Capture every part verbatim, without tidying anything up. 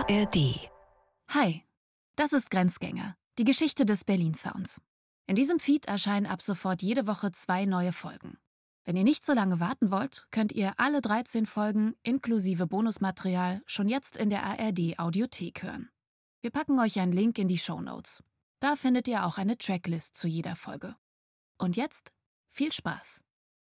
A R D. Hi, das ist Grenzgänger, die Geschichte des Berlin Sounds. In diesem Feed erscheinen ab sofort jede Woche zwei neue Folgen. Wenn ihr nicht so lange warten wollt, könnt ihr alle dreizehn Folgen inklusive Bonusmaterial schon jetzt in der A R D Audiothek hören. Wir packen euch einen Link in die Shownotes. Da findet ihr auch eine Tracklist zu jeder Folge. Und jetzt viel Spaß!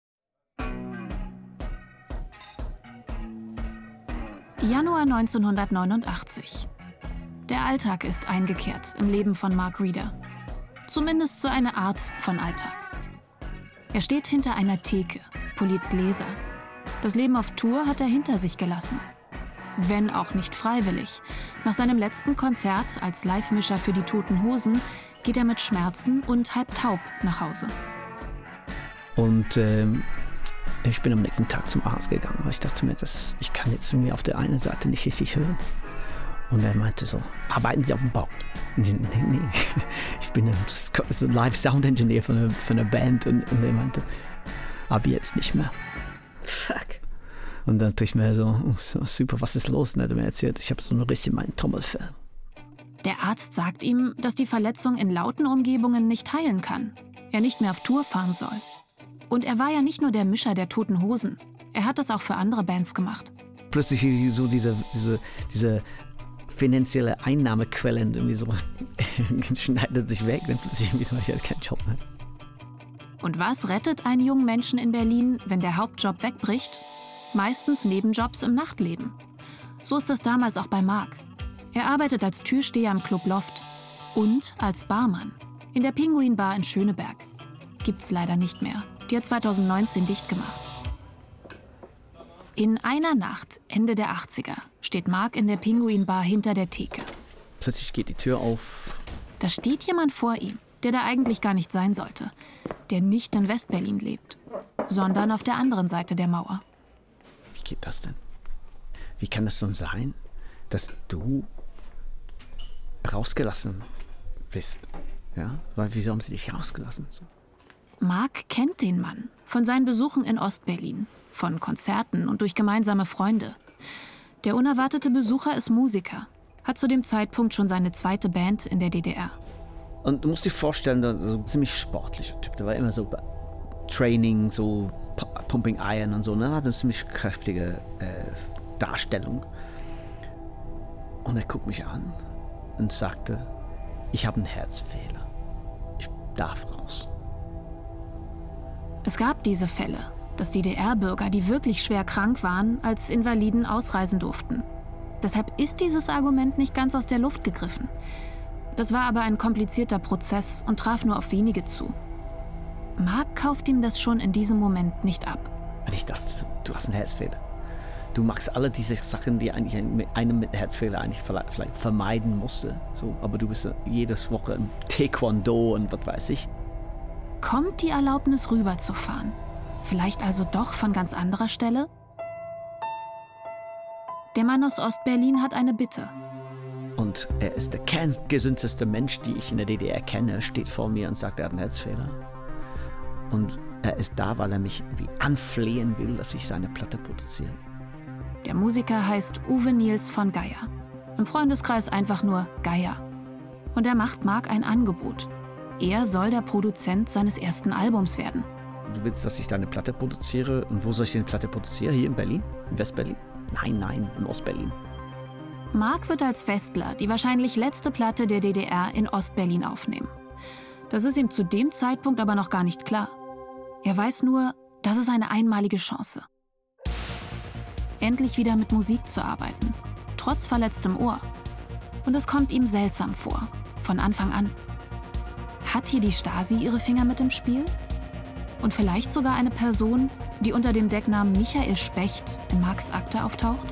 Januar neunzehnhundertneunundachtzig. Der Alltag ist eingekehrt im Leben von Mark Reeder. Zumindest so eine Art von Alltag. Er steht hinter einer Theke, poliert Gläser. Das Leben auf Tour hat er hinter sich gelassen. Wenn auch nicht freiwillig. Nach seinem letzten Konzert als Live-Mischer für die Toten Hosen geht er mit Schmerzen und halb taub nach Hause. Und ähm, ich bin am nächsten Tag zum Arzt gegangen, weil ich dachte mir, dass ich kann jetzt irgendwie auf der einen Seite nicht richtig hören. Und er meinte so, arbeiten Sie auf dem Bau? Nee, nee, nee. Ich bin ein, so ein Live-Sound-Engineer von einer, von einer Band. Und, und er meinte, ab jetzt nicht mehr. Fuck. Und dann dachte ich mir so, oh, so super, was ist los? Und er hat mir erzählt, ich habe so einen Riss in meinem Trommelfell. Der Arzt sagt ihm, dass die Verletzung in lauten Umgebungen nicht heilen kann. Er nicht mehr auf Tour fahren soll. Und er war ja nicht nur der Mischer der Toten Hosen. Er hat das auch für andere Bands gemacht. Plötzlich so diese, diese, diese finanzielle Einnahmequellen irgendwie so schneidet sich weg. Dann plötzlich irgendwie so, ich hatte keinen Job mehr. Und was rettet einen jungen Menschen in Berlin, wenn der Hauptjob wegbricht? Meistens Nebenjobs im Nachtleben. So ist das damals auch bei Mark. Er arbeitet als Türsteher im Club Loft und als Barmann in der Pinguin Bar in Schöneberg. Gibt's leider nicht mehr. Die hat zweitausendneunzehn dicht gemacht. In einer Nacht, Ende der achtziger, steht Mark in der Pinguin Bar hinter der Theke. Plötzlich geht die Tür auf. Da steht jemand vor ihm, der da eigentlich gar nicht sein sollte. Der nicht in Westberlin lebt, sondern auf der anderen Seite der Mauer. Wie geht das denn? Wie kann das denn sein, dass du rausgelassen bist? Ja? Weil, wieso haben sie dich rausgelassen? So. Mark kennt den Mann von seinen Besuchen in Ostberlin, von Konzerten und durch gemeinsame Freunde. Der unerwartete Besucher ist Musiker, hat zu dem Zeitpunkt schon seine zweite Band in der D D R. Und du musst dir vorstellen, so ein ziemlich sportlicher Typ, der war immer so Training, so Pumping Iron und so, ne? Hat eine ziemlich kräftige äh, Darstellung. Und er guckt mich an und sagte, ich habe einen Herzfehler. Ich darf raus. Es gab diese Fälle, dass D D R-Bürger, die wirklich schwer krank waren, als Invaliden ausreisen durften. Deshalb ist dieses Argument nicht ganz aus der Luft gegriffen. Das war aber ein komplizierter Prozess und traf nur auf wenige zu. Mark kauft ihm das schon in diesem Moment nicht ab. Und ich dachte, du hast einen Herzfehler. Du machst alle diese Sachen, die eigentlich einem mit einem Herzfehler eigentlich vielleicht vermeiden musste. So, aber du bist jedes Woche im Taekwondo und was weiß ich. Kommt die Erlaubnis rüberzufahren? Vielleicht also doch von ganz anderer Stelle? Der Mann aus Ostberlin hat eine Bitte. Und er ist der kerngesündeste Mensch, die ich in der D D R kenne, steht vor mir und sagt, er hat einen Herzfehler. Und er ist da, weil er mich irgendwie anflehen will, dass ich seine Platte produziere. Der Musiker heißt Uwe Niels von Geier. Im Freundeskreis einfach nur Geier. Und er macht Mark ein Angebot. Er soll der Produzent seines ersten Albums werden. Du willst, dass ich deine Platte produziere? Und wo soll ich die Platte produzieren? Hier in Berlin? In Westberlin? Nein, nein, in Ostberlin. Mark wird als Westler die wahrscheinlich letzte Platte der D D R in Ostberlin aufnehmen. Das ist ihm zu dem Zeitpunkt aber noch gar nicht klar. Er weiß nur, das ist eine einmalige Chance. Endlich wieder mit Musik zu arbeiten, trotz verletztem Ohr. Und es kommt ihm seltsam vor, von Anfang an. Hat hier die Stasi ihre Finger mit im Spiel? Und vielleicht sogar eine Person, die unter dem Decknamen Michael Specht in Marks Akte auftaucht?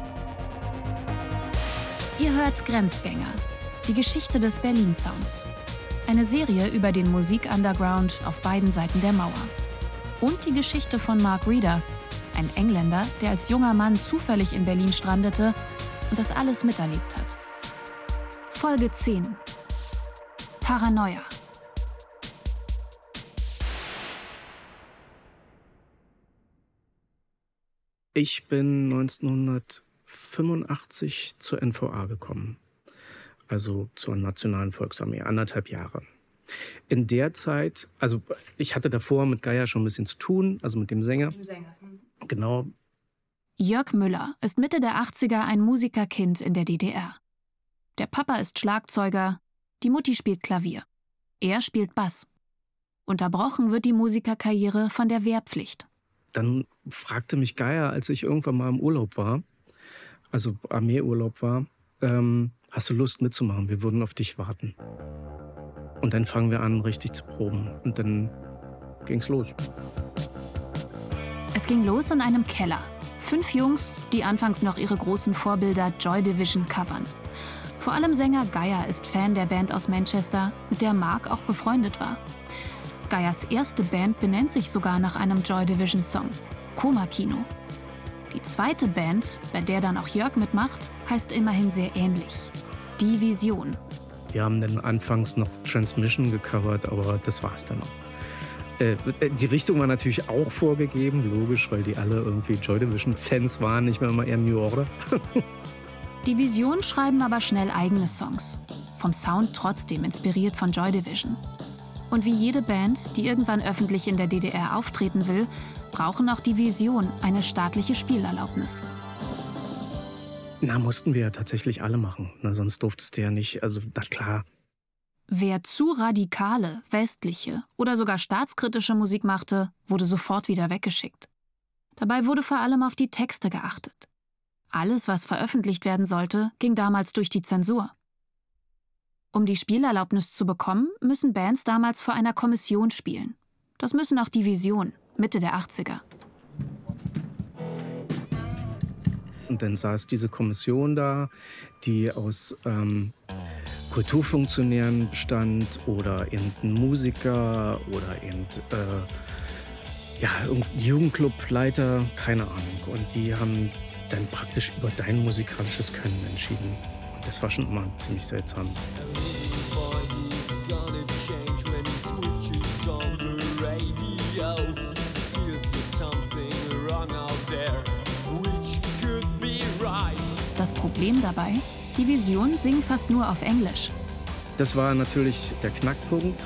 Ihr hört Grenzgänger, die Geschichte des Berlin Sounds. Eine Serie über den Musik-Underground auf beiden Seiten der Mauer. Und die Geschichte von Mark Reeder, ein Engländer, der als junger Mann zufällig in Berlin strandete und das alles miterlebt hat. Folge zehn. Paranoia. Ich bin neunzehnhundertvierundachtzig fünfundachtzig zur N V A gekommen. Also zur Nationalen Volksarmee, anderthalb Jahre. In der Zeit, also ich hatte davor mit Geyer schon ein bisschen zu tun, also mit dem Sänger. Mit dem Sänger. Genau. Jörg Müller ist Mitte der achtziger ein Musikerkind in der D D R. Der Papa ist Schlagzeuger, die Mutti spielt Klavier. Er spielt Bass. Unterbrochen wird die Musikerkarriere von der Wehrpflicht. Dann fragte mich Geyer, als ich irgendwann mal im Urlaub war, also Armeeurlaub war, ähm, hast du Lust mitzumachen? Wir würden auf dich warten. Und dann fangen wir an, richtig zu proben. Und dann ging's los. Es ging los in einem Keller. Fünf Jungs, die anfangs noch ihre großen Vorbilder Joy Division covern. Vor allem Sänger Geyer ist Fan der Band aus Manchester, mit der Mark auch befreundet war. Geyers erste Band benennt sich sogar nach einem Joy Division-Song, Koma Kino. Die zweite Band, bei der dann auch Jörg mitmacht, heißt immerhin sehr ähnlich, Die Vision. Wir haben dann anfangs noch Transmission gecovert, aber das war's dann auch. Äh, die Richtung war natürlich auch vorgegeben, logisch, weil die alle irgendwie Joy Division-Fans waren, nicht mehr immer eher New Order. Die Vision schreiben aber schnell eigene Songs, vom Sound trotzdem inspiriert von Joy Division. Und wie jede Band, die irgendwann öffentlich in der D D R auftreten will, brauchen auch die Vision eine staatliche Spielerlaubnis. Na, mussten wir ja tatsächlich alle machen. Na, sonst durftest du ja nicht, also na klar. Wer zu radikale, westliche oder sogar staatskritische Musik machte, wurde sofort wieder weggeschickt. Dabei wurde vor allem auf die Texte geachtet. Alles, was veröffentlicht werden sollte, ging damals durch die Zensur. Um die Spielerlaubnis zu bekommen, müssen Bands damals vor einer Kommission spielen. Das müssen auch die Vision, Mitte der achtziger. Und dann saß diese Kommission da, die aus ähm, Kulturfunktionären bestand oder irgendein Musiker oder irgendein äh, ja, irgendein Jugendclubleiter, keine Ahnung. Und die haben dann praktisch über dein musikalisches Können entschieden. Und das war schon immer ziemlich seltsam. Das Problem dabei, die Vision singen fast nur auf Englisch. Das war natürlich der Knackpunkt.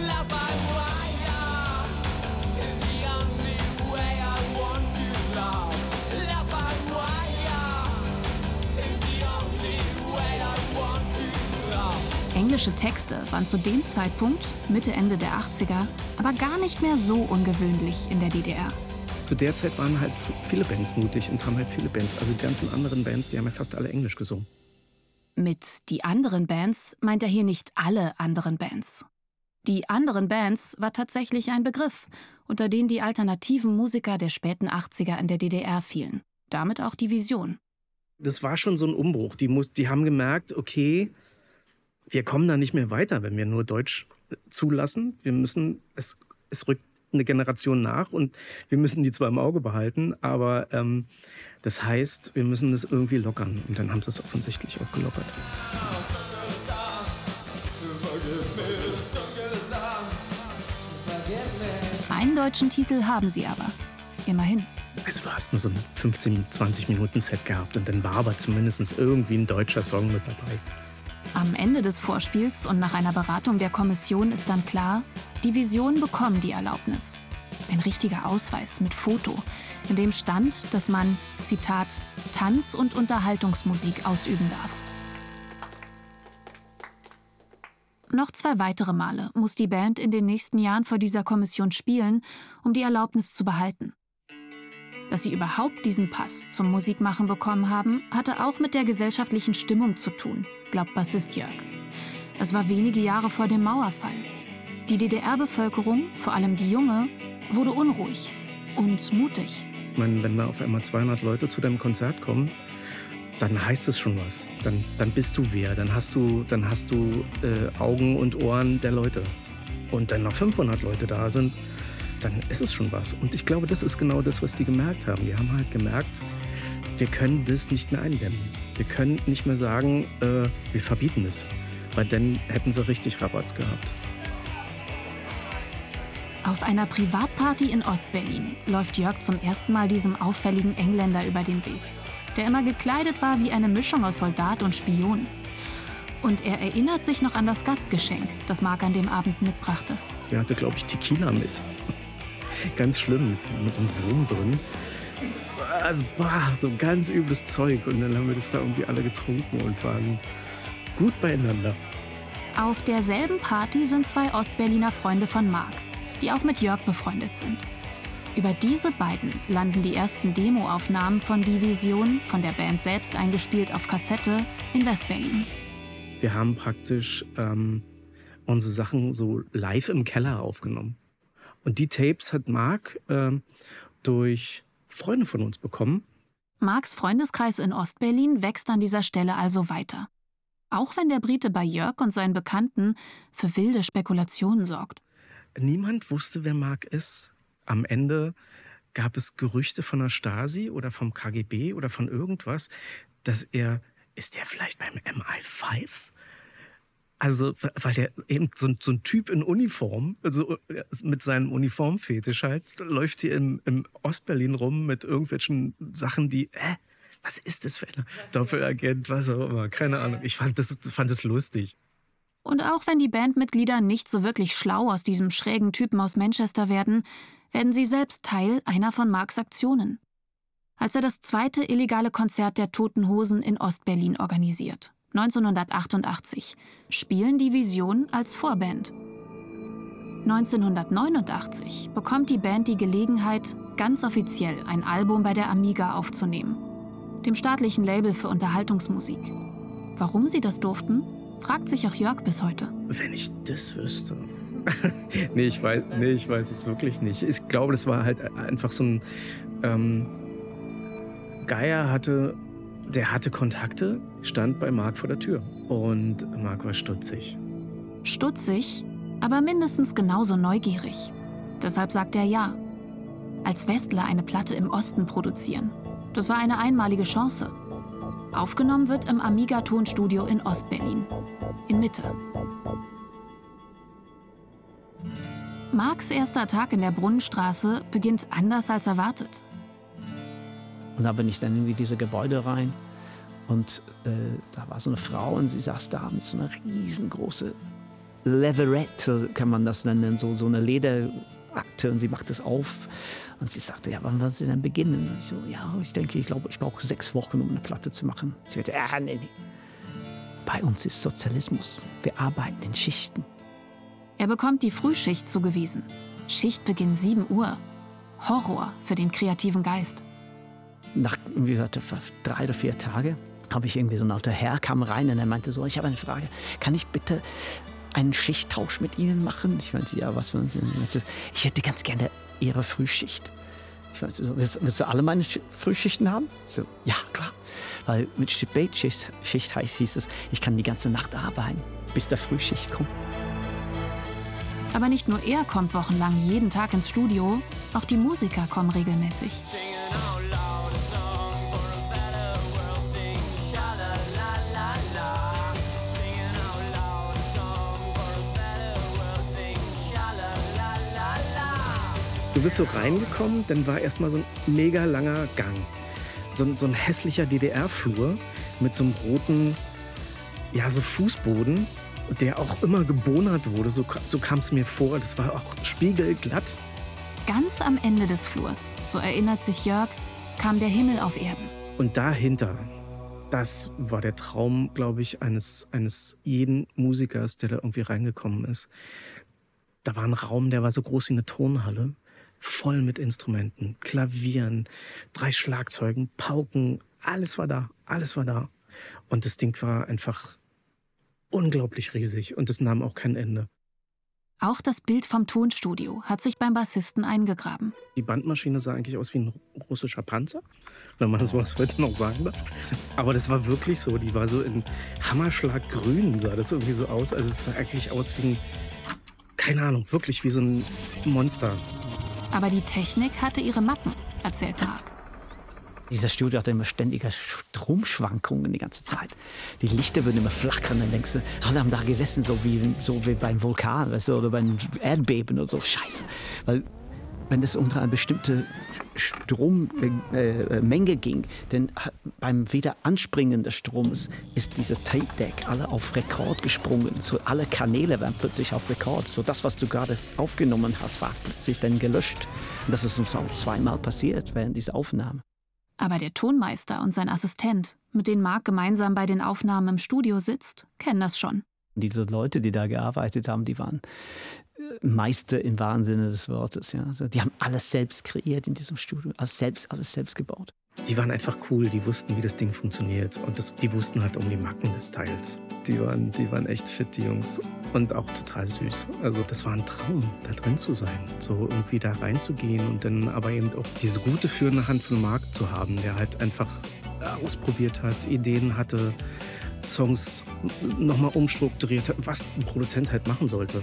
Englische Texte waren zu dem Zeitpunkt, Mitte, Ende der achtziger, aber gar nicht mehr so ungewöhnlich in der D D R. Zu der Zeit waren halt viele Bands mutig und haben halt viele Bands, also die ganzen anderen Bands, die haben ja fast alle Englisch gesungen. Mit die anderen Bands meint er hier nicht alle anderen Bands. Die anderen Bands war tatsächlich ein Begriff, unter den die alternativen Musiker der späten achtziger in der D D R fielen. Damit auch die Vision. Das war schon so ein Umbruch. Die, muss, die haben gemerkt, okay, wir kommen da nicht mehr weiter, wenn wir nur Deutsch zulassen. Wir müssen, es, es rückt eine Generation nach und wir müssen die zwar im Auge behalten, aber ähm, das heißt, wir müssen das irgendwie lockern. Und dann haben sie es offensichtlich auch gelockert. Einen deutschen Titel haben sie aber. Immerhin. Also du hast nur so ein fünfzehn, zwanzig Minuten Set gehabt und dann war aber zumindest irgendwie ein deutscher Song mit dabei. Am Ende des Vorspiels und nach einer Beratung der Kommission ist dann klar, die Vision bekommen die Erlaubnis. Ein richtiger Ausweis mit Foto, in dem stand, dass man, Zitat, Tanz- und Unterhaltungsmusik ausüben darf. Noch zwei weitere Male muss die Band in den nächsten Jahren vor dieser Kommission spielen, um die Erlaubnis zu behalten. Dass sie überhaupt diesen Pass zum Musikmachen bekommen haben, hatte auch mit der gesellschaftlichen Stimmung zu tun, glaubt Bassist Jörg. Es war wenige Jahre vor dem Mauerfall. Die D D R-Bevölkerung, vor allem die junge, wurde unruhig und mutig. Ich meine, wenn da auf einmal zweihundert Leute zu deinem Konzert kommen, dann heißt es schon was. Dann, dann bist du wer. Dann hast du, dann hast du äh, Augen und Ohren der Leute. Und dann noch fünfhundert Leute da sind, dann ist es schon was. Und ich glaube, das ist genau das, was die gemerkt haben. Die haben halt gemerkt, wir können das nicht mehr eindämmen. Wir können nicht mehr sagen, äh, wir verbieten es. Weil dann hätten sie richtig Rabatz gehabt. Auf einer Privatparty in Ostberlin läuft Jörg zum ersten Mal diesem auffälligen Engländer über den Weg. der immer gekleidet war wie eine Mischung aus Soldat und Spion. Und er erinnert sich noch an das Gastgeschenk, das Mark an dem Abend mitbrachte. Er hatte, glaube ich, Tequila mit. Ganz schlimm, mit, mit so einem Wurm drin. Also, bah, so ganz übles Zeug. Und dann haben wir das da irgendwie alle getrunken und waren gut beieinander. Auf derselben Party sind zwei Ostberliner Freunde von Mark, die auch mit Jörg befreundet sind. Über diese beiden landen die ersten Demoaufnahmen von Die Vision, von der Band selbst eingespielt auf Kassette, in Westberlin. Wir haben praktisch ähm, unsere Sachen so live im Keller aufgenommen. Und die Tapes hat Mark ähm, durch Freunde von uns bekommen. Marks Freundeskreis in Ostberlin wächst an dieser Stelle also weiter. Auch wenn der Brite bei Jörg und seinen Bekannten für wilde Spekulationen sorgt. Niemand wusste, wer Mark ist. Am Ende gab es Gerüchte von der Stasi oder vom K G B oder von irgendwas, dass er, ist der vielleicht beim M I fünf? Also, weil der eben so, so ein Typ in Uniform, also mit seinem Uniformfetisch halt, läuft hier im, im Ostberlin rum mit irgendwelchen Sachen, die, äh, was ist das für ein Doppelagent, was auch immer, keine Ahnung. Ich fand das, fand das lustig. Und auch wenn die Bandmitglieder nicht so wirklich schlau aus diesem schrägen Typen aus Manchester werden, werden sie selbst Teil einer von Marks Aktionen. Als er das zweite illegale Konzert der Toten Hosen in Ostberlin organisiert, neunzehnhundertachtundachtzig, spielen Die Vision als Vorband. neunzehnhundertneunundachtzig bekommt die Band die Gelegenheit, ganz offiziell ein Album bei der Amiga aufzunehmen, dem staatlichen Label für Unterhaltungsmusik. Warum sie das durften, fragt sich auch Jörg bis heute. Wenn ich das wüsste. nee, ich weiß, nee, ich weiß es wirklich nicht. Ich glaube, das war halt einfach so ein... Ähm, Geier hatte... Der hatte Kontakte, stand bei Mark vor der Tür. Und Mark war stutzig. Stutzig, aber mindestens genauso neugierig. Deshalb sagt er ja. Als Westler eine Platte im Osten produzieren. Das war eine einmalige Chance. Aufgenommen wird im Amiga-Tonstudio in Ostberlin. In Mitte. Marks erster Tag in der Brunnenstraße beginnt anders als erwartet. Und da bin ich dann irgendwie in diese Gebäude rein und äh, da war so eine Frau und sie saß da mit so einer riesengroßen Leatherette, kann man das nennen, so, so eine Lederakte, und sie macht es auf und sie sagte, ja, wann wird sie denn beginnen? Und ich so, ja, ich denke, ich glaube, ich brauche sechs Wochen, um eine Platte zu machen. Sie sagte, ja, nee, nee. Bei uns ist Sozialismus. Wir arbeiten in Schichten. Er bekommt die Frühschicht zugewiesen. Schichtbeginn sieben Uhr. Horror für den kreativen Geist. Nach, wie gesagt, drei oder vier Tage habe ich irgendwie so ein alter Herr, kam rein und er meinte so, ich habe eine Frage, kann ich bitte einen Schichttausch mit Ihnen machen? Ich meinte, ja, was wollen Sie? Ich hätte ganz gerne Ihre Frühschicht. Ich meinte so, willst, willst du alle meine Frühschichten haben? Ich so, ja, klar. Weil mit Spätschicht Schicht heißt, hieß es, ich kann die ganze Nacht arbeiten, bis der Frühschicht kommt. Aber nicht nur er kommt wochenlang jeden Tag ins Studio, auch die Musiker kommen regelmäßig. Du bist so reingekommen, dann war erstmal so ein mega langer Gang. So, so ein hässlicher D D R-Flur mit so einem roten, ja, so Fußboden, der auch immer gebonert wurde. So, so kam es mir vor. Das war auch spiegelglatt. Ganz am Ende des Flurs, so erinnert sich Jörg, kam der Himmel auf Erden. Und dahinter, das war der Traum, glaube ich, eines, eines jeden Musikers, der da irgendwie reingekommen ist. Da war ein Raum, der war so groß wie eine Turnhalle. Voll mit Instrumenten, Klavieren, drei Schlagzeugen, Pauken, alles war da, alles war da. Und das Ding war einfach unglaublich riesig und es nahm auch kein Ende. Auch das Bild vom Tonstudio hat sich beim Bassisten eingegraben. Die Bandmaschine sah eigentlich aus wie ein russischer Panzer, wenn man sowas heute noch sagen darf. Aber das war wirklich so, die war so in Hammerschlaggrün, sah das irgendwie so aus. Also es sah eigentlich aus wie ein, keine Ahnung, wirklich wie so ein Monster. Aber die Technik hatte ihre Macken, erzählt Mark. Dieser Studio hatte immer ständige Stromschwankungen die ganze Zeit. Die Lichter würden immer flackern. Dann denkst du, alle haben da gesessen, so wie, so wie beim Vulkan, weißt du, oder beim Erdbeben oder so. Scheiße. Weil wenn es unter eine bestimmte Strommenge äh, ging, denn beim Wiederanspringen des Stroms ist dieser Tape-Deck alle auf Rekord gesprungen. So alle Kanäle waren plötzlich auf Rekord. So das, was du gerade aufgenommen hast, war plötzlich dann gelöscht. Und das ist uns auch zweimal passiert während dieser Aufnahme. Aber der Tonmeister und sein Assistent, mit denen Mark gemeinsam bei den Aufnahmen im Studio sitzt, kennen das schon. Diese Leute, die da gearbeitet haben, die waren Meister im wahren Sinne des Wortes. Ja. Also die haben alles selbst kreiert in diesem Studio, alles selbst, alles selbst gebaut. Die waren einfach cool, die wussten, wie das Ding funktioniert. Und das, die wussten halt um die Macken des Teils. Die waren, die waren echt fit, die Jungs. Und auch total süß. Also das war ein Traum, da drin zu sein. So irgendwie da reinzugehen und dann aber eben auch diese gute führende Hand von Mark zu haben, der halt einfach ausprobiert hat, Ideen hatte, Songs nochmal umstrukturiert hat, was ein Produzent halt machen sollte.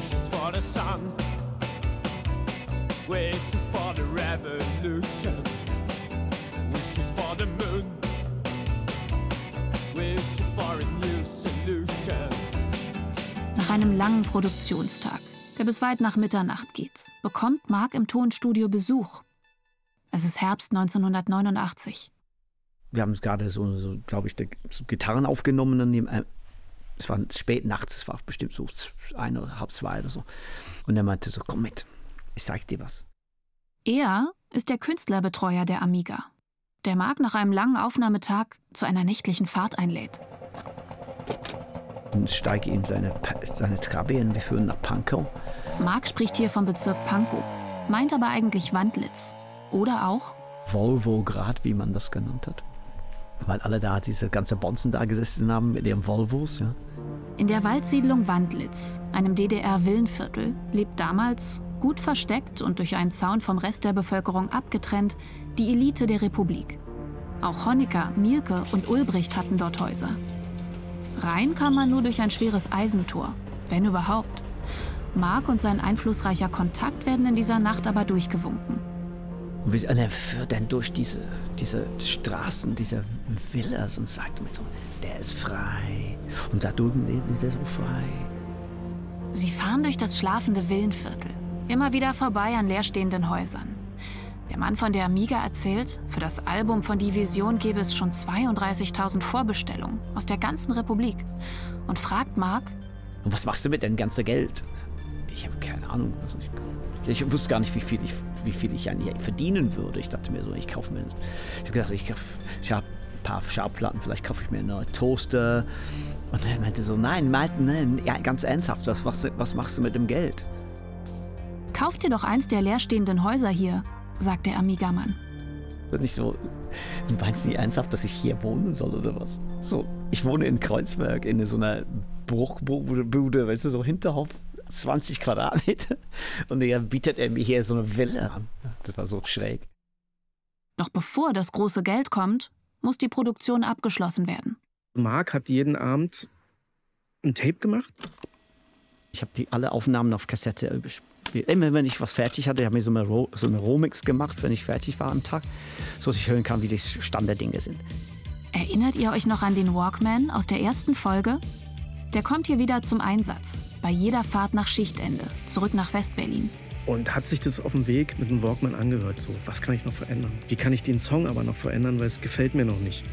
Nach einem langen Produktionstag, der bis weit nach Mitternacht geht, bekommt Mark im Tonstudio Besuch. Es ist Herbst neunzehnhundertneunundachtzig. Wir haben gerade so, so glaube ich, so Gitarren aufgenommen. Und es war spät nachts, es war bestimmt so ein oder halb zwei oder so. Und er meinte so, komm mit, ich zeig dir was. Er ist der Künstlerbetreuer der Amiga, der Mark nach einem langen Aufnahmetag zu einer nächtlichen Fahrt einlädt. Und steige ihm seine, seine Trabi in, wir führen nach Pankow. Mark spricht hier vom Bezirk Pankow, meint aber eigentlich Wandlitz. Oder auch Volvograd, wie man das genannt hat. Weil alle da, diese ganze Bonzen da gesessen haben mit ihren Volvos. Ja. In der Waldsiedlung Wandlitz, einem D D R-Villenviertel, lebt damals, gut versteckt und durch einen Zaun vom Rest der Bevölkerung abgetrennt, die Elite der Republik. Auch Honecker, Mielke und Ulbricht hatten dort Häuser. Rein kam man nur durch ein schweres Eisentor, wenn überhaupt. Mark und sein einflussreicher Kontakt werden in dieser Nacht aber durchgewunken. Und er führt dann durch diese, diese Straßen, diese Villas und sagt mir so, der ist frei. Und da drüben ist der so frei. Sie fahren durch das schlafende Villenviertel, immer wieder vorbei an leerstehenden Häusern. Der Mann von der Amiga erzählt, für das Album von Die Vision gäbe es schon zweiunddreißigtausend Vorbestellungen aus der ganzen Republik. Und fragt Mark, und was machst du mit dem ganzen Geld? Ich habe keine Ahnung. Also ich, ich wusste gar nicht, wie viel ich, wie viel ich eigentlich verdienen würde. Ich dachte mir so, ich kaufe mir... Ich habe gedacht, ich, ich habe ein paar Schallplatten, vielleicht kaufe ich mir einen neuen Toaster. Und er meinte so, nein, Martin, nein, ja, ganz ernsthaft, was, was, was machst du mit dem Geld? Kauf dir doch eins der leerstehenden Häuser hier, sagt der Amiga-Mann. Und ich so, du meinst nicht ernsthaft, dass ich hier wohnen soll oder was? So, ich wohne in Kreuzberg in so einer Bruchbude, weißt du, so Hinterhof, zwanzig Quadratmeter. Und er bietet er mir hier so eine Villa an. Das war so schräg. Doch bevor das große Geld kommt, muss die Produktion abgeschlossen werden. Mark hat jeden Abend ein Tape gemacht. Ich habe die alle Aufnahmen auf Kassette überspielt. Immer wenn ich was fertig hatte, habe ich so eine, Ro- so eine Romix gemacht, wenn ich fertig war am Tag, so dass ich hören kann, wie die Standarddinge sind. Erinnert ihr euch noch an den Walkman aus der ersten Folge? Der kommt hier wieder zum Einsatz, bei jeder Fahrt nach Schichtende, zurück nach West-Berlin. Und hat sich das auf dem Weg mit dem Walkman angehört, so, was kann ich noch verändern? Wie kann ich den Song aber noch verändern, weil es gefällt mir noch nicht.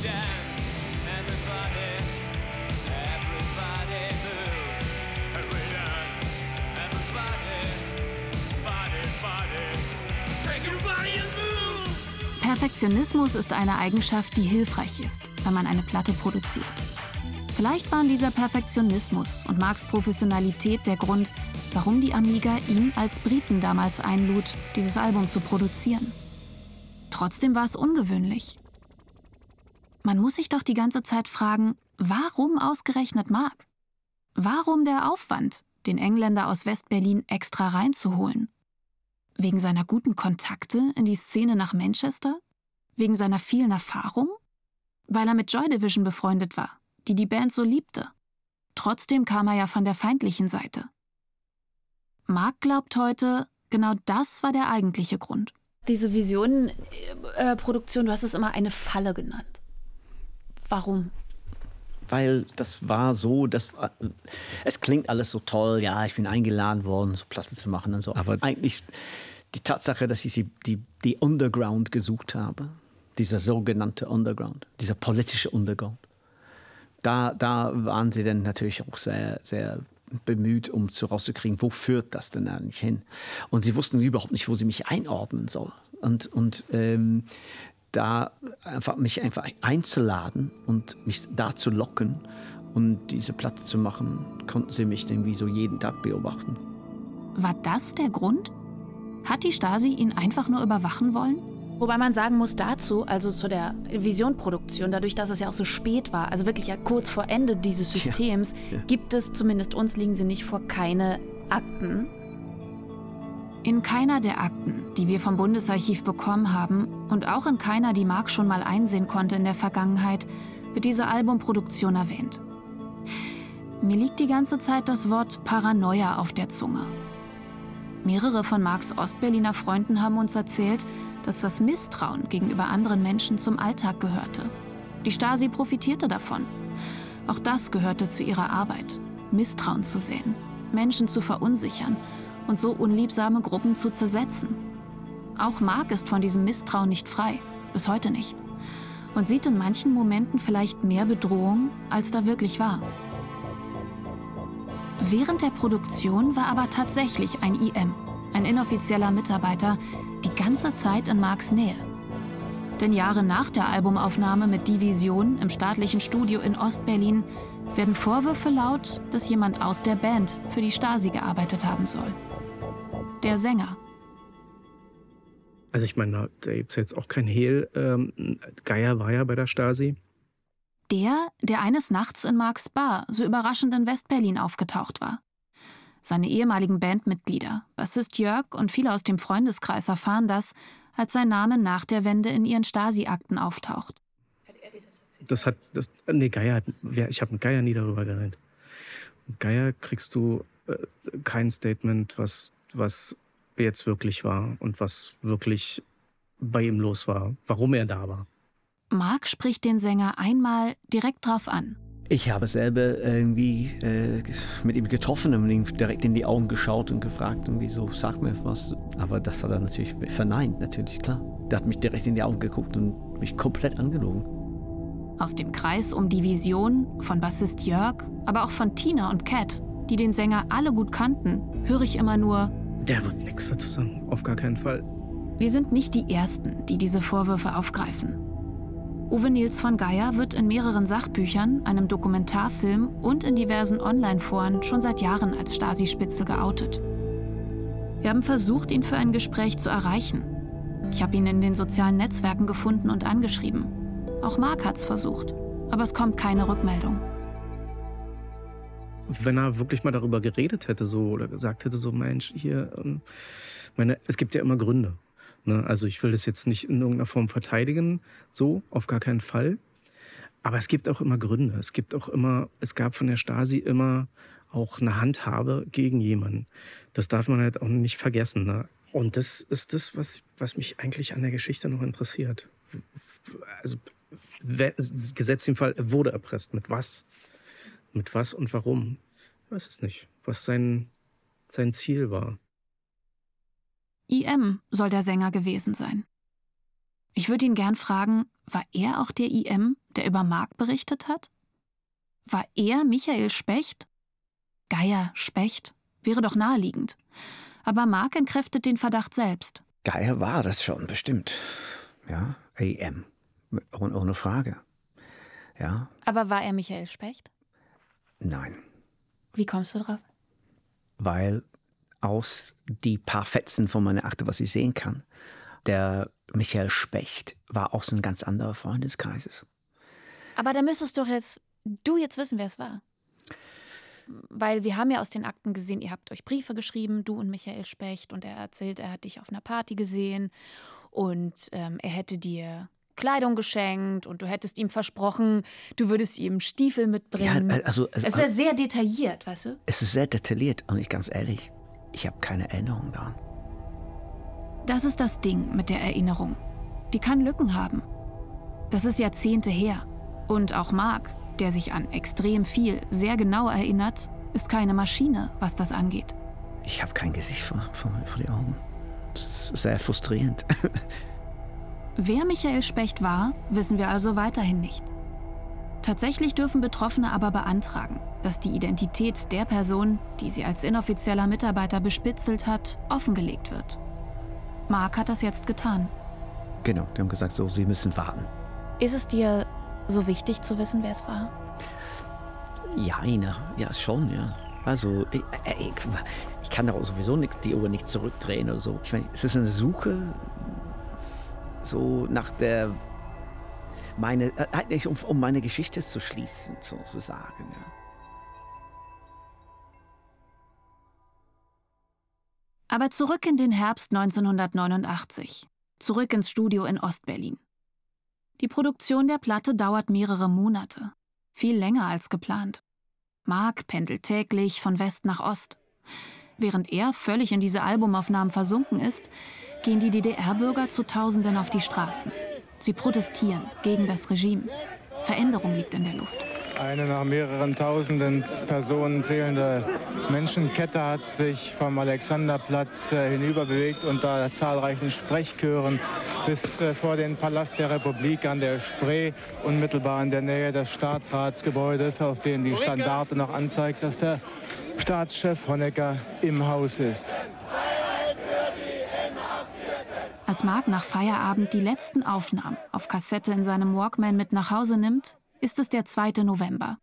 Perfektionismus ist eine Eigenschaft, die hilfreich ist, wenn man eine Platte produziert. Vielleicht waren dieser Perfektionismus und Marks Professionalität der Grund, warum die Amiga ihn als Briten damals einlud, dieses Album zu produzieren. Trotzdem war es ungewöhnlich. Man muss sich doch die ganze Zeit fragen, warum ausgerechnet Mark? Warum der Aufwand, den Engländer aus West-Berlin extra reinzuholen? Wegen seiner guten Kontakte in die Szene nach Manchester? Wegen seiner vielen Erfahrung? Weil er mit Joy Division befreundet war, die die Band so liebte. Trotzdem kam er ja von der feindlichen Seite. Mark glaubt heute, genau das war der eigentliche Grund. Diese Visionen-Produktion, du hast es immer eine Falle genannt. Warum? Weil das war so, das war, es klingt alles so toll, ja, ich bin eingeladen worden, so Platte zu machen und so. Aber eigentlich, die Tatsache, dass ich die, die, die Underground gesucht habe, dieser sogenannte Underground, dieser politische Underground, da, da waren sie dann natürlich auch sehr, sehr bemüht, um zu rauszukriegen, wo führt das denn eigentlich hin? Und sie wussten überhaupt nicht, wo sie mich einordnen sollen. Und, und ähm, da einfach, mich einfach einzuladen und mich da zu locken und diese Platte zu machen, konnten sie mich irgendwie so jeden Tag beobachten. War das der Grund? Hat die Stasi ihn einfach nur überwachen wollen? Wobei man sagen muss dazu, also zu der Vision-Produktion, dadurch, dass es ja auch so spät war, also wirklich ja kurz vor Ende dieses Systems, ja, ja. gibt es, zumindest uns liegen sie nicht vor, keine Akten. In keiner der Akten, die wir vom Bundesarchiv bekommen haben und auch in keiner, die Mark schon mal einsehen konnte in der Vergangenheit, wird diese Albumproduktion erwähnt. Mir liegt die ganze Zeit das Wort Paranoia auf der Zunge. Mehrere von Marks Ostberliner Freunden haben uns erzählt, dass das Misstrauen gegenüber anderen Menschen zum Alltag gehörte. Die Stasi profitierte davon. Auch das gehörte zu ihrer Arbeit, Misstrauen zu sehen, Menschen zu verunsichern und so unliebsame Gruppen zu zersetzen. Auch Mark ist von diesem Misstrauen nicht frei, bis heute nicht. Und sieht in manchen Momenten vielleicht mehr Bedrohung, als da wirklich war. Während der Produktion war aber tatsächlich ein I M, ein inoffizieller Mitarbeiter, die ganze Zeit in Marks Nähe. Denn Jahre nach der Albumaufnahme mit Die Vision im staatlichen Studio in Ostberlin werden Vorwürfe laut, dass jemand aus der Band für die Stasi gearbeitet haben soll. Der Sänger. Also ich meine, da gibt es jetzt auch kein Hehl. Ähm, Geier war ja bei der Stasi. Der, der eines Nachts in Marks Bar so überraschend in Westberlin aufgetaucht war. Seine ehemaligen Bandmitglieder, Bassist Jörg und viele aus dem Freundeskreis erfahren das, als sein Name nach der Wende in ihren Stasi-Akten auftaucht. Hat er dir das erzählt? Das hat, das, nee, Geier hat, ich habe mit Geier nie darüber geredet. Mit Geier kriegst du äh, kein Statement, was, was jetzt wirklich war und was wirklich bei ihm los war, warum er da war. Mark spricht den Sänger einmal direkt drauf an. Ich habe selber irgendwie äh, mit ihm getroffen und ihm direkt in die Augen geschaut und gefragt, irgendwie so, sag mir was. Aber das hat er natürlich verneint, natürlich, klar. Der hat mich direkt in die Augen geguckt und mich komplett angelogen. Aus dem Kreis um Die Vision, von Bassist Jörg, aber auch von Tina und Cat, die den Sänger alle gut kannten, höre ich immer nur: Der wird nichts dazu sagen, auf gar keinen Fall. Wir sind nicht die Ersten, die diese Vorwürfe aufgreifen. Uwe Nils von Geier wird in mehreren Sachbüchern, einem Dokumentarfilm und in diversen Online-Foren schon seit Jahren als Stasi-Spitzel geoutet. Wir haben versucht, ihn für ein Gespräch zu erreichen. Ich habe ihn in den sozialen Netzwerken gefunden und angeschrieben. Auch Mark hat's versucht, aber es kommt keine Rückmeldung. Wenn er wirklich mal darüber geredet hätte so, oder gesagt hätte, so Mensch, hier, ähm, meine, es gibt ja immer Gründe. Ne? Also ich will das jetzt nicht in irgendeiner Form verteidigen, so, auf gar keinen Fall. Aber es gibt auch immer Gründe. Es gibt auch immer, es gab von der Stasi immer auch eine Handhabe gegen jemanden. Das darf man halt auch nicht vergessen. Ne? Und das ist das, was, was mich eigentlich an der Geschichte noch interessiert. Also, gesetzt im Fall, er wurde erpresst. Mit was? Mit was und warum? Ich weiß es nicht, was sein, sein Ziel war. I M soll der Sänger gewesen sein. Ich würde ihn gern fragen, war er auch der I M, der über Mark berichtet hat? War er Michael Specht? Geier, Specht, wäre doch naheliegend. Aber Mark entkräftet den Verdacht selbst. Geier war das schon, bestimmt. Ja, I M. Ohne Frage. Ja. Aber war er Michael Specht? Nein. Wie kommst du drauf? Weil aus die paar Fetzen von meiner Akte, was ich sehen kann, der Michael Specht war aus einem ganz anderen Freundeskreises. Aber da müsstest doch jetzt, du jetzt wissen, wer es war. Weil wir haben ja aus den Akten gesehen, ihr habt euch Briefe geschrieben, du und Michael Specht, und er erzählt, er hat dich auf einer Party gesehen und ähm, er hätte dir Kleidung geschenkt und du hättest ihm versprochen, du würdest ihm Stiefel mitbringen. Ja, also, also, es ist ja sehr detailliert, weißt du? Es ist sehr detailliert und ich ganz ehrlich, ich habe keine Erinnerung daran. Das ist das Ding mit der Erinnerung. Die kann Lücken haben. Das ist Jahrzehnte her. Und auch Mark, der sich an extrem viel sehr genau erinnert, ist keine Maschine, was das angeht. Ich habe kein Gesicht vor, vor, vor die Augen. Das ist sehr frustrierend. Wer Michael Specht war, wissen wir also weiterhin nicht. Tatsächlich dürfen Betroffene aber beantragen, dass die Identität der Person, die sie als inoffizieller Mitarbeiter bespitzelt hat, offengelegt wird. Mark hat das jetzt getan. Genau, die haben gesagt, so, sie müssen warten. Ist es dir so wichtig zu wissen, wer es war? Ja, ja, schon, ja. Also, ich, ich, ich kann da sowieso nicht, die Uhr nicht zurückdrehen oder so. Ich meine, es ist eine Suche so nach der, meine, eigentlich um, um meine Geschichte zu schließen, sozusagen, ja. Aber zurück in den Herbst neunzehnhundertneunundachtzig. Zurück ins Studio in Ostberlin. Die Produktion der Platte dauert mehrere Monate. Viel länger als geplant. Mark pendelt täglich von West nach Ost. Während er völlig in diese Albumaufnahmen versunken ist, gehen die D D R-Bürger zu Tausenden auf die Straßen. Sie protestieren gegen das Regime. Veränderung liegt in der Luft. Eine nach mehreren tausenden Personen zählende Menschenkette hat sich vom Alexanderplatz äh, hinüberbewegt unter zahlreichen Sprechchören bis äh, vor den Palast der Republik an der Spree, unmittelbar in der Nähe des Staatsratsgebäudes, auf dem die Standarte noch anzeigt, dass der Staatschef Honecker im Haus ist. Als Mark nach Feierabend die letzten Aufnahmen auf Kassette in seinem Walkman mit nach Hause nimmt, ist es der zweite November.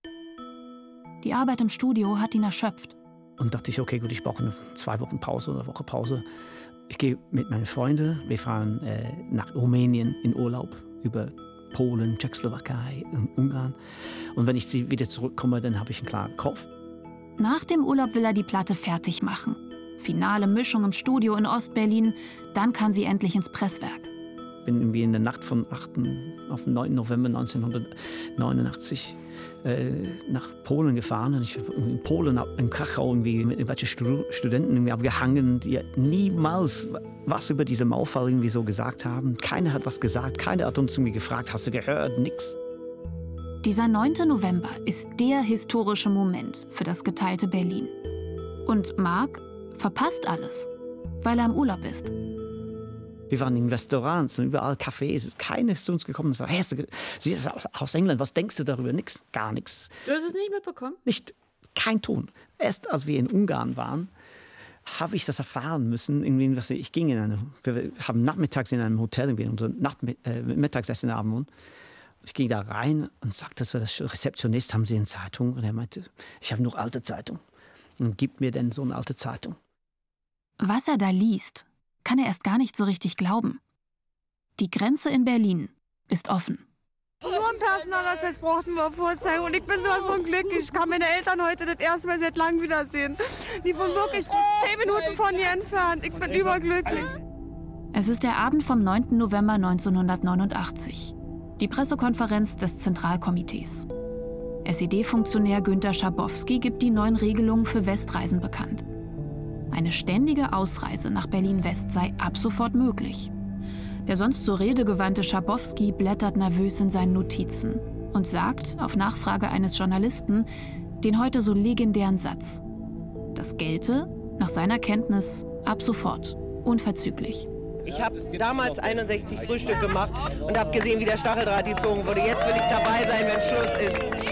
Die Arbeit im Studio hat ihn erschöpft. Und dachte ich, okay, gut, ich brauche eine zwei Wochen Pause oder eine Woche Pause. Ich gehe mit meinen Freunden, wir fahren äh, nach Rumänien in Urlaub, über Polen, Tschechoslowakei und Ungarn. Und wenn ich wieder zurückkomme, dann habe ich einen klaren Kopf. Nach dem Urlaub will er die Platte fertig machen. Finale Mischung im Studio in Ostberlin, dann kann sie endlich ins Presswerk. Ich bin irgendwie in der Nacht vom achten auf den neunten November neunzehnhundertneunundachtzig äh, nach Polen gefahren. Und ich bin in Polen im Krachau irgendwie mit irgendwelchen Studenten irgendwie abgehangen, die niemals was über diesen Mauerfall irgendwie so gesagt haben. Keiner hat was gesagt, keiner hat uns irgendwie gefragt, hast du gehört? Nix. Dieser neunte November ist der historische Moment für das geteilte Berlin. Und Mark verpasst alles, weil er im Urlaub ist. Wir waren in Restaurants und überall Cafés. Keiner ist zu uns gekommen und gesagt, hey, sie ist aus England, was denkst du darüber? Nix, gar nichts. Du hast es nicht mitbekommen? Nicht, kein Ton. Erst als wir in Ungarn waren, habe ich das erfahren müssen. Irgendwie, ich ging in eine, wir haben nachmittags in einem Hotel, irgendwie unser Nacht, äh, Mittagessen Abend. Ich ging da rein und sagte zu der Rezeptionist, haben Sie eine Zeitung? Und er meinte, ich habe nur alte Zeitung. Und gibt mir denn so eine alte Zeitung. Was er da liest, kann er erst gar nicht so richtig glauben. Die Grenze in Berlin ist offen. Nur ein Personalausweis brauchten wir vorzeigen und ich bin sowas von glücklich. Ich kann meine Eltern heute das erste Mal seit langem wiedersehen. Die von wirklich zehn Minuten von hier entfernt. Ich bin überglücklich. Es ist der Abend vom neunten November neunzehnhundertneunundachtzig. Die Pressekonferenz des Zentralkomitees. S E D-Funktionär Günter Schabowski gibt die neuen Regelungen für Westreisen bekannt. Eine ständige Ausreise nach Berlin-West sei ab sofort möglich. Der sonst so redegewandte Schabowski blättert nervös in seinen Notizen und sagt, auf Nachfrage eines Journalisten, den heute so legendären Satz: Das gelte, nach seiner Kenntnis, ab sofort, unverzüglich. Ich habe damals einundsechzig Frühstück gemacht und habe gesehen, wie der Stacheldraht gezogen wurde. Jetzt will ich dabei sein, wenn Schluss ist.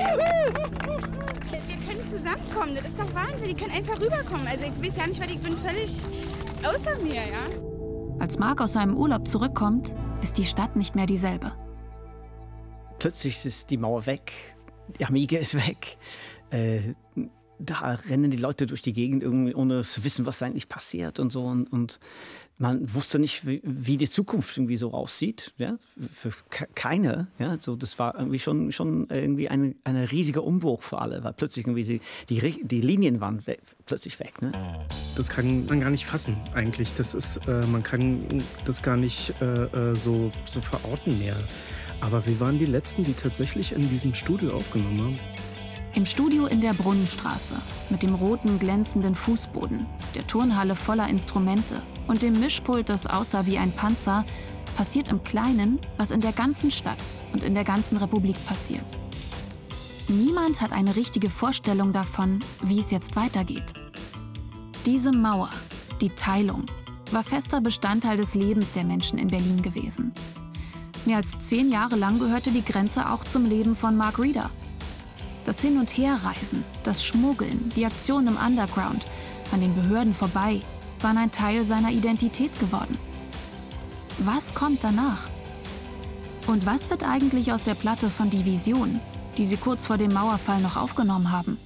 Wir können zusammenkommen, das ist doch Wahnsinn. Die können einfach rüberkommen. Also ich weiß ja nicht, weil ich bin völlig außer mir, ja. Als Mark aus seinem Urlaub zurückkommt, ist die Stadt nicht mehr dieselbe. Plötzlich ist die Mauer weg, die Amiga ist weg. Äh, da rennen die Leute durch die Gegend, irgendwie, ohne zu wissen, was eigentlich passiert und so. Und, und man wusste nicht, wie, wie die Zukunft irgendwie so aussieht. Ja? Für keine. Ja? So, das war irgendwie schon, schon irgendwie ein eine riesiger Umbruch für alle, weil plötzlich irgendwie die, die, die Linien waren weg, plötzlich weg. Ne? Das kann man gar nicht fassen eigentlich. Das ist, äh, man kann das gar nicht äh, so, so verorten mehr. Aber wir waren die Letzten, die tatsächlich in diesem Studio aufgenommen haben. Im Studio in der Brunnenstraße, mit dem roten, glänzenden Fußboden, der Turnhalle voller Instrumente und dem Mischpult, das aussah wie ein Panzer, passiert im Kleinen, was in der ganzen Stadt und in der ganzen Republik passiert. Niemand hat eine richtige Vorstellung davon, wie es jetzt weitergeht. Diese Mauer, die Teilung, war fester Bestandteil des Lebens der Menschen in Berlin gewesen. Mehr als zehn Jahre lang gehörte die Grenze auch zum Leben von Mark Reeder. Das Hin- und Herreisen, das Schmuggeln, die Aktionen im Underground, an den Behörden vorbei, waren ein Teil seiner Identität geworden. Was kommt danach? Und was wird eigentlich aus der Platte von Die Vision, die sie kurz vor dem Mauerfall noch aufgenommen haben?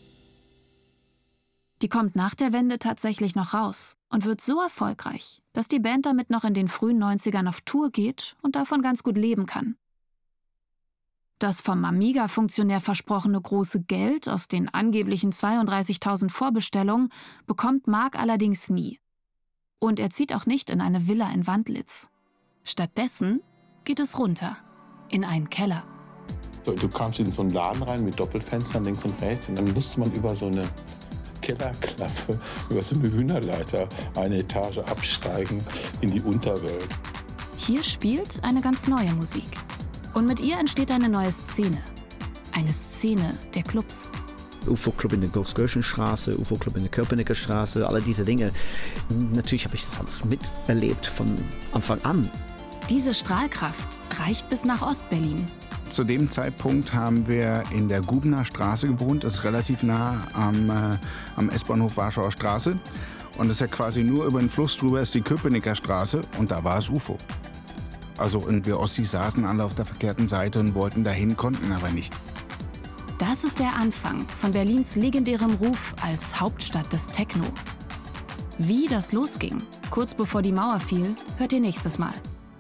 Die kommt nach der Wende tatsächlich noch raus und wird so erfolgreich, dass die Band damit noch in den frühen neunzigern auf Tour geht und davon ganz gut leben kann. Das vom Amiga-Funktionär versprochene große Geld aus den angeblichen zweiunddreißigtausend Vorbestellungen bekommt Mark allerdings nie. Und er zieht auch nicht in eine Villa in Wandlitz. Stattdessen geht es runter, in einen Keller. Du kamst in so einen Laden rein mit Doppelfenstern links und rechts und dann musste man über so eine Kellerklappe, über so eine Hühnerleiter eine Etage absteigen in die Unterwelt. Hier spielt eine ganz neue Musik. Und mit ihr entsteht eine neue Szene. Eine Szene der Clubs. U F O-Club in der Großkirchenstraße, U F O-Club in der Köpenicker Straße, alle diese Dinge. Natürlich habe ich das alles miterlebt von Anfang an. Diese Strahlkraft reicht bis nach Ostberlin. Zu dem Zeitpunkt haben wir in der Gubener Straße gewohnt. Das ist relativ nah am, äh, am S-Bahnhof Warschauer Straße. Und das ist ja quasi nur über den Fluss drüber ist die Köpenicker Straße und da war es U F O. Also und wir Ossis saßen alle auf der verkehrten Seite und wollten dahin, konnten aber nicht. Das ist der Anfang von Berlins legendärem Ruf als Hauptstadt des Techno. Wie das losging, kurz bevor die Mauer fiel, hört ihr nächstes Mal.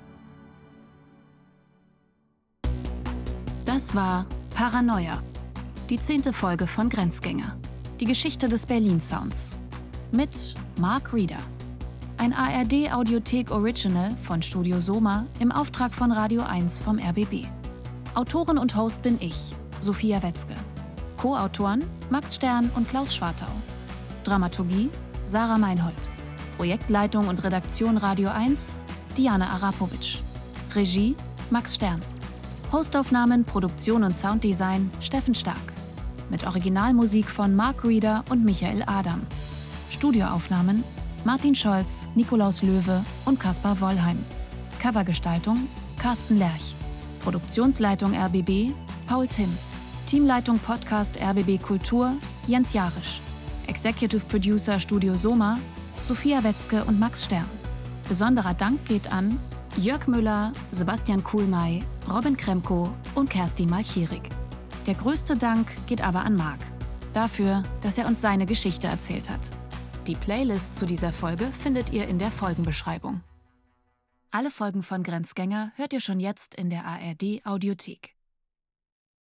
Das war Paranoia, die zehnte Folge von Grenzgänger. Die Geschichte des Berlin-Sounds. Mit Mark Reeder. Ein A R D-Audiothek-Original von Studio Soma im Auftrag von Radio eins vom R B B. Autorin und Host bin ich, Sophia Wetzke. Co-Autoren Max Stern und Klaus Schwartau. Dramaturgie Sarah Meinhold. Projektleitung und Redaktion Radio eins Diana Arapovic. Regie Max Stern. Hostaufnahmen, Produktion und Sounddesign Steffen Stark. Mit Originalmusik von Mark Reeder und Michael Adam. Studioaufnahmen Martin Scholz, Nikolaus Löwe und Kaspar Wollheim. Covergestaltung Carsten Lerch. Produktionsleitung R B B Paul Timm. Teamleitung Podcast R B B Kultur Jens Jarisch. Executive Producer Studio Soma Sophia Wetzke und Max Stern. Besonderer Dank geht an Jörg Müller, Sebastian Kuhlmey, Robin Kremko und Kerstin Malchierik. Der größte Dank geht aber an Mark. Dafür, dass er uns seine Geschichte erzählt hat. Die Playlist zu dieser Folge findet ihr in der Folgenbeschreibung. Alle Folgen von Grenzgänger hört ihr schon jetzt in der A R D Audiothek.